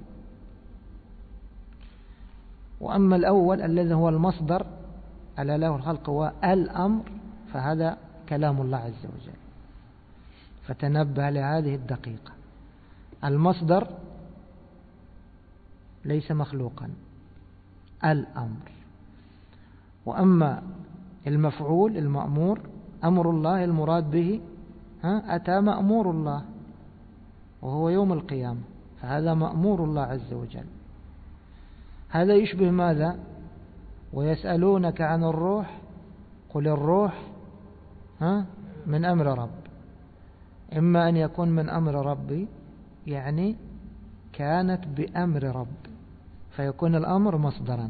وأما الأول الذي هو المصدر ألا له الخلق والأمر فهذا كلام الله عز وجل. فتنبه لهذه الدقيقة، المصدر ليس مخلوقا، الأمر. وأما المفعول المأمور أمر الله المراد به أتى مأمور الله وهو يوم القيامة، فهذا مأمور الله عز وجل. هذا يشبه ماذا؟ ويسألونك عن الروح قل الروح من أمر رب. إما أن يكون من أمر ربي يعني كانت بأمر رب فيكون الأمر مصدرا،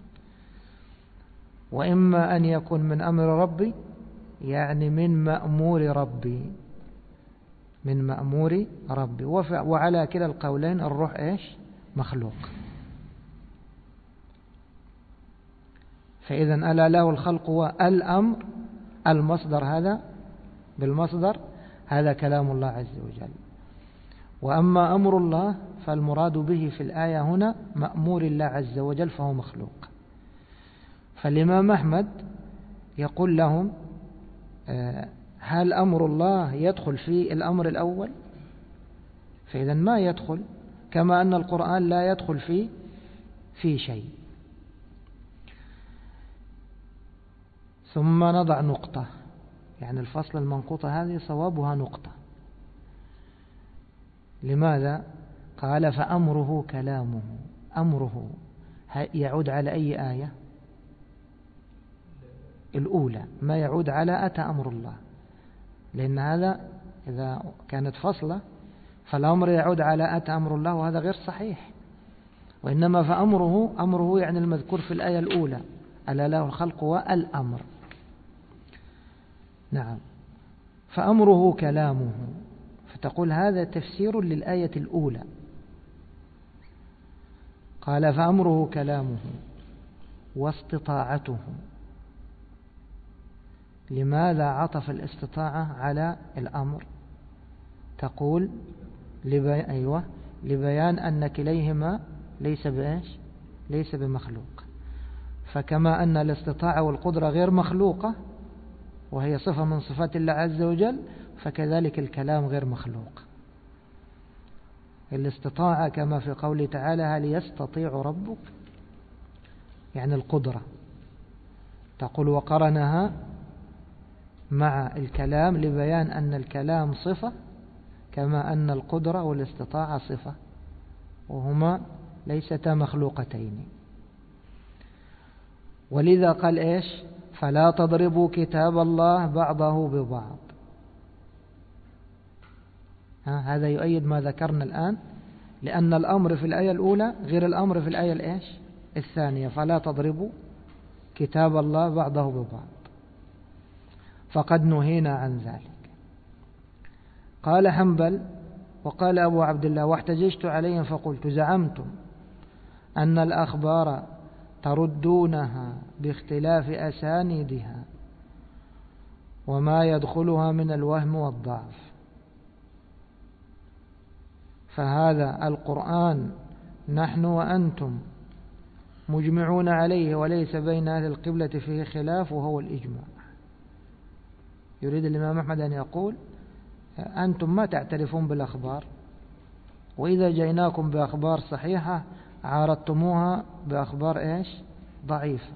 وإما أن يكون من أمر ربي يعني من مأمور ربي، من مأمور ربي. وعلى كلا القولين الروح إيش؟ مخلوق. فإذا ألا له الخلق والأمر، المصدر هذا بالمصدر هذا كلام الله عز وجل. وأما أمر الله فالمراد به في الآية هنا مأمور الله عز وجل فهو مخلوق. فالإمام أحمد يقول لهم هل أمر الله يدخل في الأمر الأول؟ فإذا ما يدخل، كما أن القرآن لا يدخل في شيء. ثم نضع نقطة، يعني الفصل المنقوطة هذه صوابها نقطة. لماذا؟ قال فأمره كلامه. أمره يعود على أي آية؟ الأولى، ما يعود على أتى أمر الله، لأن هذا إذا كانت فصلة فالأمر يعود على أتى أمر الله، وهذا غير صحيح. وإنما أمره يعني المذكور في الآية الأولى، ألا له الخلق والأمر. نعم. فأمره كلامه، فتقول هذا تفسير للآية الأولى. قال فأمره كلامه واستطاعته. لماذا عطف الاستطاعة على الأمر؟ تقول لبيان أن كليهما ليس بمخلوق. فكما أن الاستطاعة والقدرة غير مخلوقة وهي صفة من صفات الله عز وجل، فكذلك الكلام غير مخلوق. الاستطاعة كما في قوله تعالى هل يستطيع ربك، يعني القدرة. تقول وقرنها مع الكلام لبيان أن الكلام صفة كما أن القدرة والاستطاعة صفة، وهما ليستا مخلوقتين. ولذا قال فلا تضربوا كتاب الله بعضه ببعض. هذا يؤيد ما ذكرنا الآن، لأن الأمر في الآية الأولى غير الأمر في الآية الثانية. فلا تضربوا كتاب الله بعضه ببعض، فقد نهينا عن ذلك. قال حنبل وقال أبو عبد الله واحتججت عليهم فقلت زعمتم أن الأخبار تردونها باختلاف أسانيدها وما يدخلها من الوهم والضعف، فهذا القرآن نحن وأنتم مجمعون عليه وليس بين أهل القبلة فيه خلاف وهو الإجماع. يريد الإمام أحمد أن يقول أنتم ما تعترفون بالأخبار، وإذا جئناكم بأخبار صحيحة عارضتموها بأخبار ضعيفة.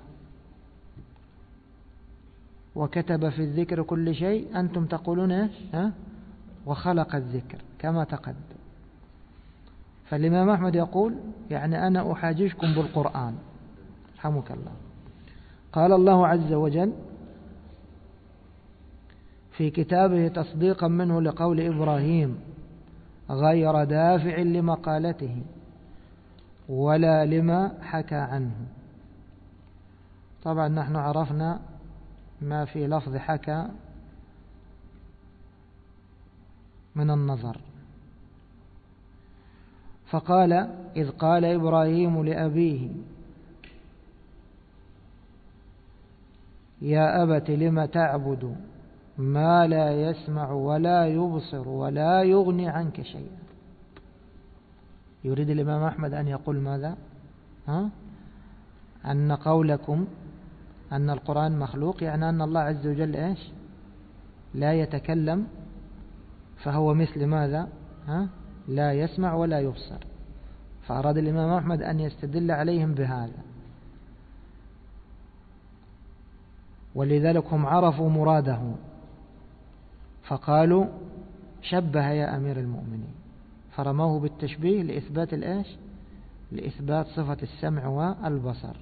وكتب في الذكر كل شيء، أنتم تقولون وخلق الذكر كما تقدم. فالإمام أحمد يقول يعني أنا أحاججكم بالقرآن. رحمك الله. قال الله عز وجل في كتابه تصديقا منه لقول إبراهيم غير دافع لمقالته ولا لما حكى عنه. طبعا نحن عرفنا ما في لفظ حكى من النظر. فقال إذ قال إبراهيم لأبيه يا أبت لم تعبد ما لا يسمع ولا يبصر ولا يغني عنك شيئا. يريد الإمام أحمد أن يقول ماذا؟ أن قولكم أن القرآن مخلوق يعني أن الله عز وجل لا يتكلم، فهو مثل ماذا؟ لا يسمع ولا يبصر. فأراد الإمام أحمد أن يستدل عليهم بهذا، ولذلك هم عرفوا مراده فقالوا شبه يا أمير المؤمنين، فرموه بالتشبيه لإثبات لإثبات صفة السمع والبصر.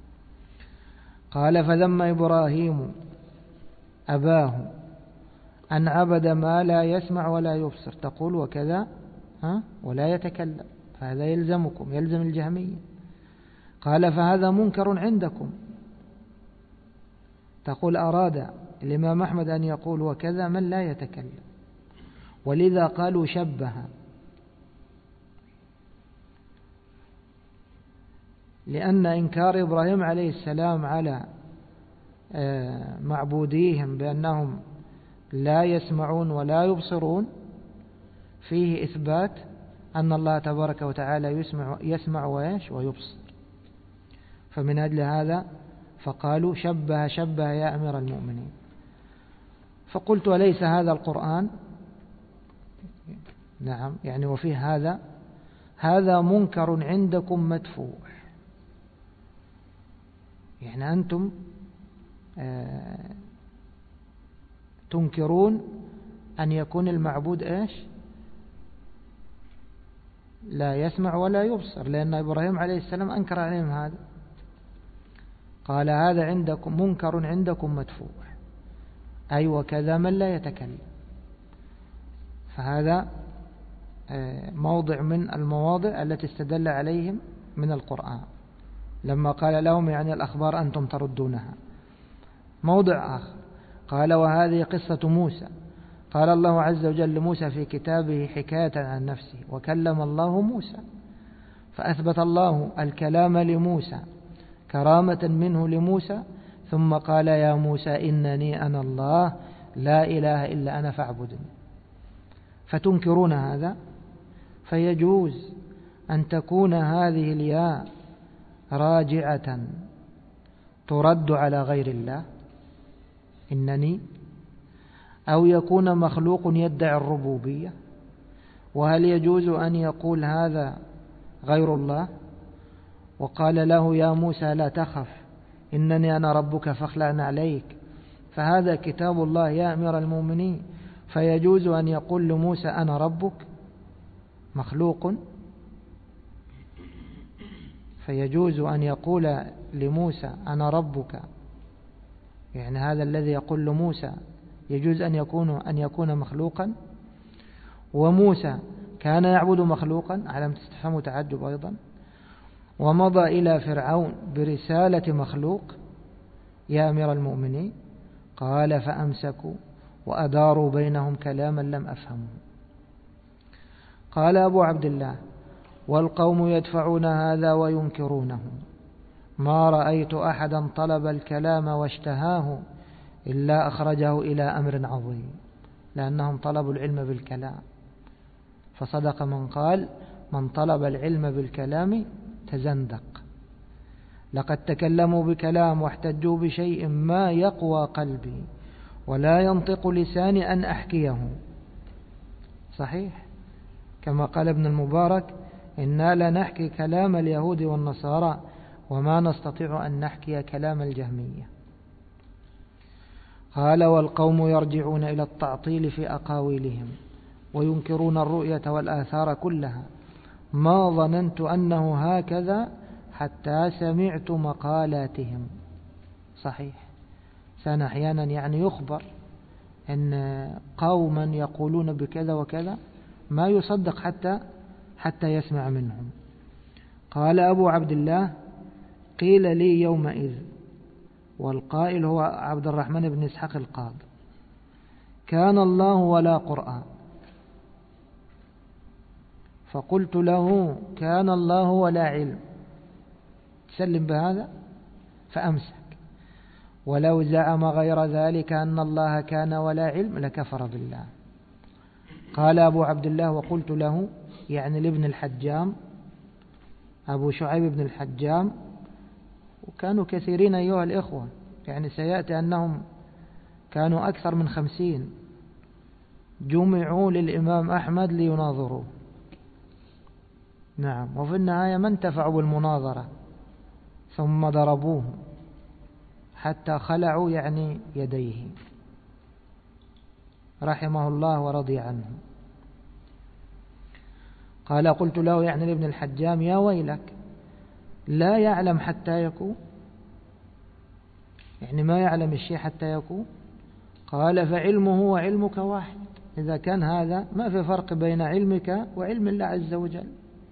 قال فذم إبراهيم أباه أن عبد ما لا يسمع ولا يبصر. تقول وكذا ولا يتكلم، فهذا يلزم الجهمية. قال فهذا منكر عندكم. تقول أراد الإمام أحمد أن يقول وكذا من لا يتكلم، ولذا قالوا شبه، لأن إنكار إبراهيم عليه السلام على معبوديهم بأنهم لا يسمعون ولا يبصرون فيه إثبات أن الله تبارك وتعالى يسمع ويبصر. فمن أجل هذا فقالوا شبه يا أمير المؤمنين. فقلت وليس هذا القرآن؟ نعم، يعني وفيه هذا منكر عندكم مدفوع. يعني أنتم تنكرون أن يكون المعبود لا يسمع ولا يبصر، لأن إبراهيم عليه السلام أنكر عليهم هذا. قال هذا عندكم منكر عندكم مدفوع، أي وكذا من لا يتكلم. فهذا موضع من المواضع التي استدل عليهم من القرآن لما قال لهم يعني الأخبار أنتم تردونها. موضع آخر قال وهذه قصة موسى، قال الله عز وجل لموسى في كتابه حكاية عن نفسه وكلم الله موسى، فأثبت الله الكلام لموسى كرامة منه لموسى، ثم قال يا موسى إنني أنا الله لا إله إلا أنا فاعبدني. فتنكرون هذا، فيجوز أن تكون هذه الياء راجعة ترد على غير الله إنني، أو يكون مخلوق يدعي الربوبية. وهل يجوز أن يقول هذا غير الله وقال له يا موسى لا تخف إنني أنا ربك فاخلع عليك، فهذا كتاب الله يا أمير المؤمنين، فيجوز أن يقول لموسى أنا ربك مخلوق؟ فيجوز أن يقول لموسى أنا ربك، يعني هذا الذي يقول لموسى يجوز أن يكون مخلوقا؟ وموسى كان يعبد مخلوقا على استفهام تعجب أيضا، ومضى إلى فرعون برسالة مخلوق يا أمير المؤمنين. قال فأمسكوا وأداروا بينهم كلاما لم أفهمه. قال أبو عبد الله والقوم يدفعون هذا وينكرونه، ما رأيت أحدا طلب الكلام واشتهاه إلا أخرجه إلى أمر عظيم، لأنهم طلبوا العلم بالكلام. فصدق من قال من طلب العلم بالكلام تزندق. لقد تكلموا بكلام واحتجوا بشيء ما يقوى قلبي ولا ينطق لساني أن أحكيه. صحيح، كما قال ابن المبارك إنا لنحكي كلام اليهود والنصارى وما نستطيع أن نحكي كلام الجهمية. قال والقوم يرجعون إلى التعطيل في أقاويلهم وينكرون الرؤية والآثار كلها، ما ظننت أنه هكذا حتى سمعت مقالاتهم. صحيح، كان أحيانا يعني يخبر أن قوما يقولون بكذا وكذا ما يصدق حتى يسمع منهم. قال أبو عبد الله قيل لي يومئذ، والقائل هو عبد الرحمن بن إسحاق القاضي، كان الله ولا قرآن، فقلت له كان الله ولا علم، سلم بهذا فأمسك، ولو زعم غير ذلك أن الله كان ولا علم لكفر بالله. قال أبو عبد الله وقلت له يعني لابن الحجام أبو شعيب بن الحجام، وكانوا كثيرين أيها الإخوة، يعني سيأتي أنهم كانوا أكثر من 50 جمعوا للإمام أحمد ليناظروه. نعم، وفي النهاية ما انتفعوا بالمناظرة ثم ضربوه حتى خلعوا يعني يديه رحمه الله ورضي عنه. قال قلت له يعني لابن الحجام يا ويلك لا يعلم حتى يكون، يعني ما يعلم الشيء حتى يكون. قال فعلمه وعلمك واحد، إذا كان هذا ما في فرق بين علمك وعلم الله عز وجل.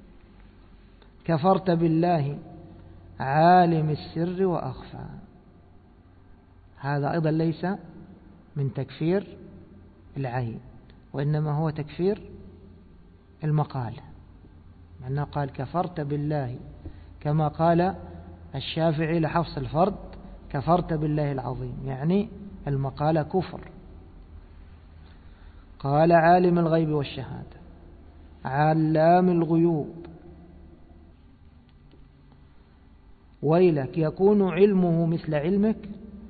كفرت بالله عالم السر وأخفى، هذا أيضا ليس من تكفير العين، وإنما هو تكفير المقال، معناه قال كفرت بالله كما قال الشافعي لحفص الفرد كفرت بالله العظيم، يعني المقال كفر. قال عالم الغيب والشهادة علام الغيوب، ويلك يكون علمه مثل علمك،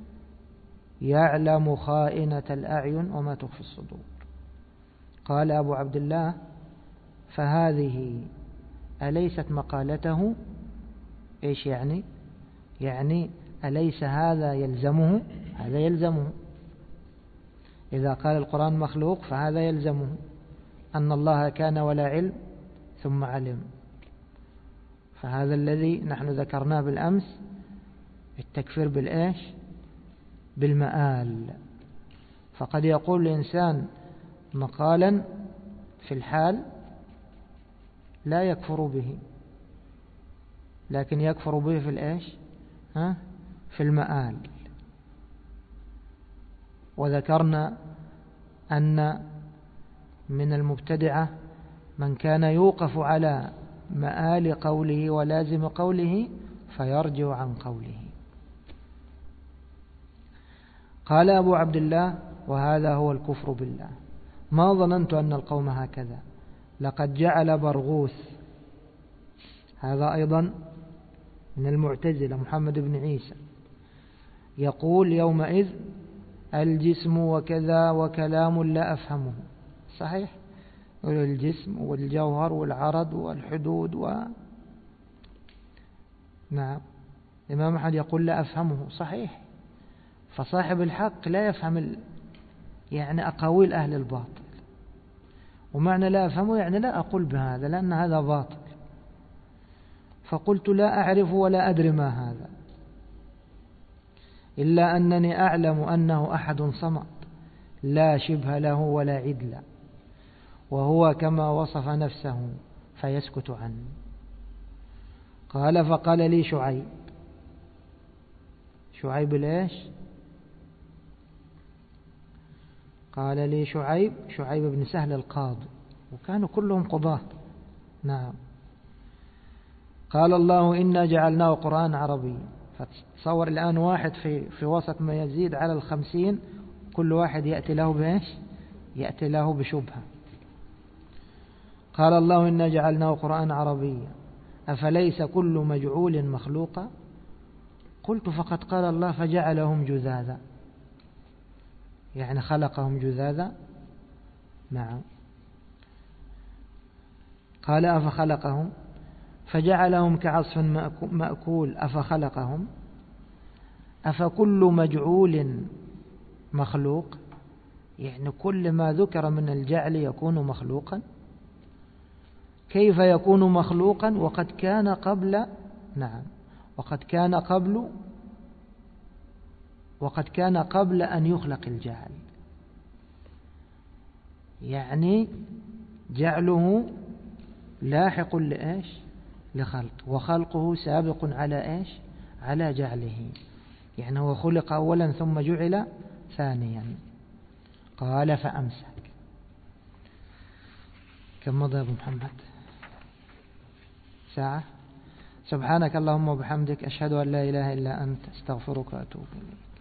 يعلم خائنة الأعين وما تخفي الصدور. قال أبو عبد الله فهذه أليست مقالته؟ إيش يعني أليس هذا يلزمه؟ هذا يلزمه، إذا قال القرآن مخلوق فهذا يلزمه أن الله كان ولا علم ثم علم. فهذا الذي نحن ذكرناه بالأمس، التكفير بالإيش؟ بالمآل. فقد يقول الإنسان مقالا في الحال لا يكفر به، لكن يكفر به في الإيش؟ في المآل. وذكرنا أن من المبتدعة من كان يوقف على مآل قوله ولازم قوله فيرجع عن قوله. قال أبو عبد الله: وهذا هو الكفر بالله. ما ظننت أن القوم هكذا، لقد جعل برغوث، هذا أيضا من المعتزلة، محمد بن عيسى، يقول يومئذ الجسم وكذا وكلام لا أفهمه. صحيح، الجسم والجوهر والعرض والحدود نعم. الإمام أحمد يقول لا أفهمه. صحيح، فصاحب الحق لا يفهم يعني أقاويل أهل الباطل. ومعنى لا أفهمه يعني لا أقول بهذا لأن هذا باطل. فقلت لا أعرف ولا أدري ما هذا، إلا أنني أعلم أنه أحد صمد لا شبه له ولا عدل، وهو كما وصف نفسه فيسكت عنه. قال: فقال لي شعيب ليش؟ قال لي شعيب بن سهل القاضي، وكانوا كلهم قضاة. نعم. قال: الله إنا جعلناه قرآن عربي. فتصور الآن واحد في وسط ما يزيد على 50، كل واحد يأتي له بإيش؟ يأتي له بشبهة. قال: الله إنا جعلناه قرآن عربيا أفليس كل مجعول مخلوقا؟ قلت: فقد قال الله فجعلهم جذاذا، يعني خلقهم جذاذا. نعم. قال: أفخلقهم فجعلهم كعصف مأكول أفخلقهم أفكل مجعول مخلوق، يعني كل ما ذكر من الجعل يكون مخلوقا؟ كيف يكون مخلوقا وقد كان قبل؟ نعم، وقد كان قبل أن يخلق الجعل، يعني جعله لاحق لإيش؟ لخلق، وخلقه سابق على إيش؟ على جعله، يعني هو خلق أولا ثم جعل ثانيا. قال: فأمسك. كم مضى يا أبو محمد؟ ساعة. سبحانك اللهم وبحمدك، أشهد أن لا إله إلا أنت، استغفرك وأتوب إليك.